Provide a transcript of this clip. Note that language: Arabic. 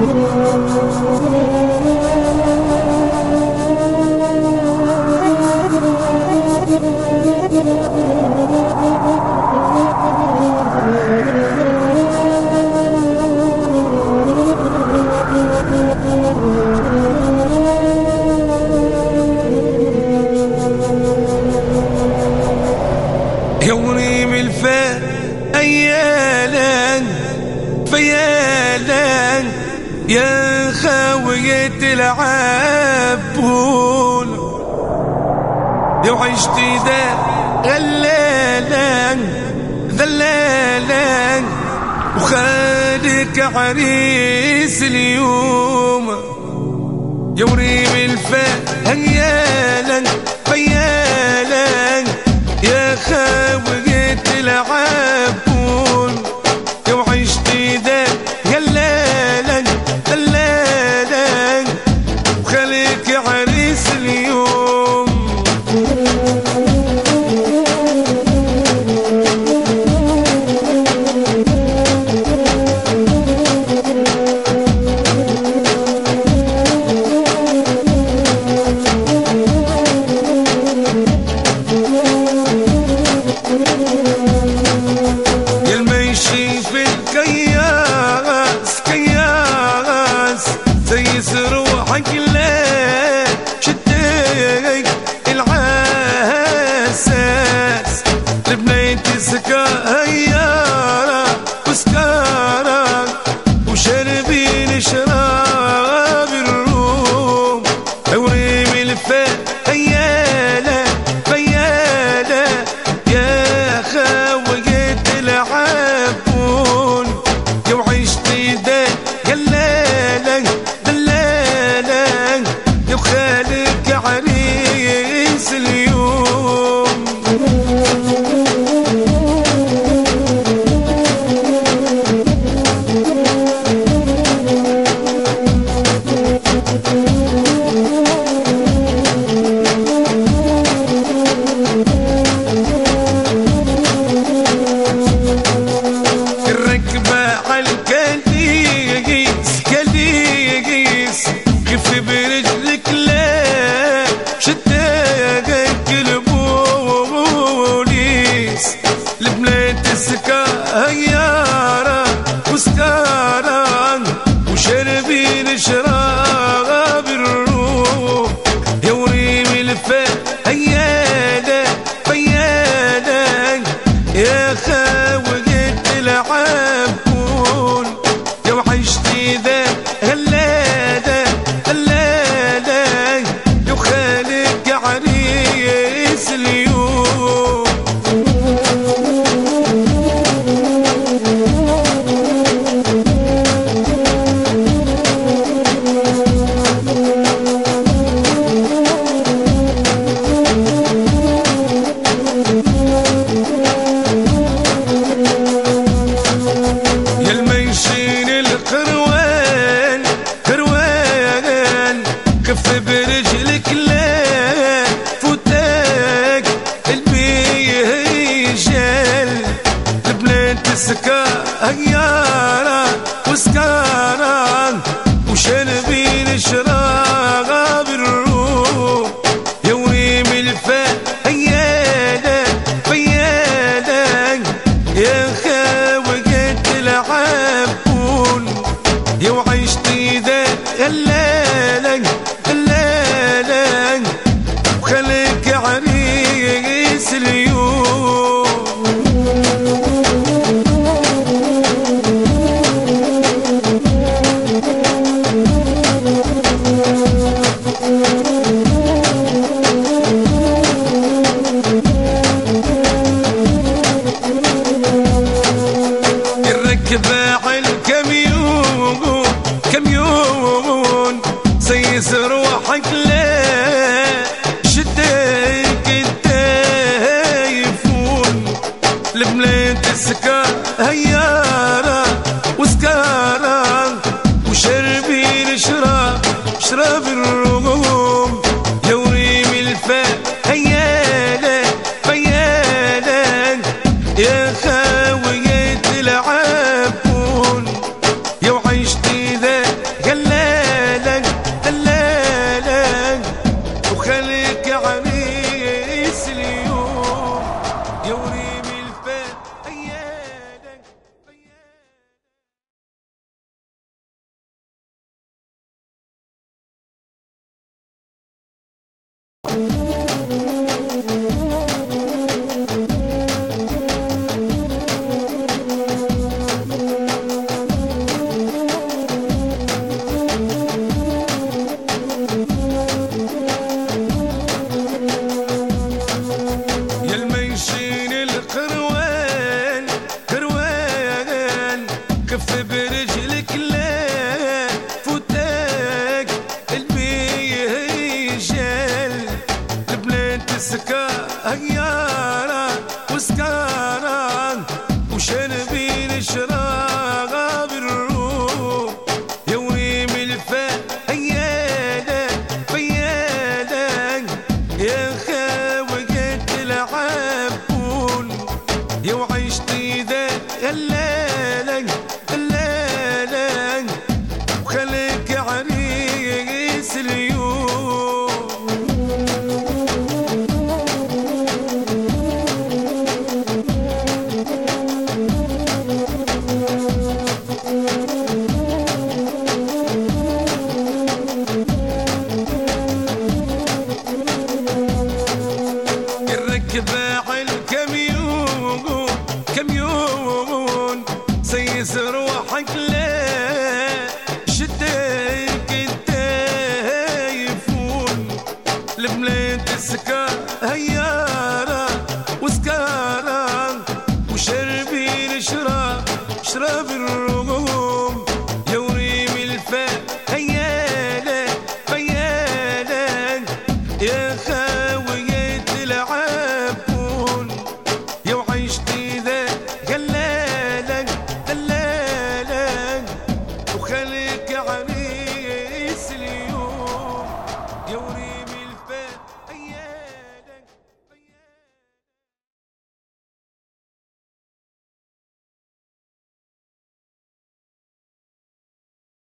يوري من الفا أيالا فيالا يا خاوية العبون لو عشتي ذا غلالا ذلالا وخالك عريس اليوم يوري من الفا أيالا فيالا يا خاوية العبون لو عشتي ذا غلالا دلالا وخليك عريس اليوم سيس روحك لا شديك العساس لبنيت سكايارة وسكارة وشربين شراب الروم أوري من الفا أيالا فيالا يا خاوية العبون يو عشتي دا قلالا خالك عريس اليوم الركبة على الكليس كليس خف برجلك لا شداقك البوليس لبنات سكايارة وسكارة وشربين شراب الروح يوري من الفا أيالا فيالا يا خاوية العبون يو عشتي ذا غلالا دلالا يو خالك عريس اليوم يا الميشين القروان قروان كف برجلك لا فوتاك البيجال لبنات سكايارة وسكارة وشربين شراب الروح يوري من الفا أيالا فيالا يا خاوية العبون يو عشتي ذا غلالا دلالا وخليك عريس اليوم الركبة على الكميون كميون سيس روحك لا شديك التايفون لبنات سكايارة وسكارة وشربين شراب الروم يوري من الفا أيالا فيالا يا خاوية العبون يو عشتي ذا كف برجلك لا فوتك البيه جال البنات سكايارة وسكارة وشربين شراب الروح يا وريم الفا هيالا فيالا يا خاوقت العبون يا وعيشتي ذا هلالا هلالا وخليك عريس اليوم. الركبة الكميون كميون سيس روحك لا شدك التايفون البنات السكار هيارة وسكارة وشربين شراب الروح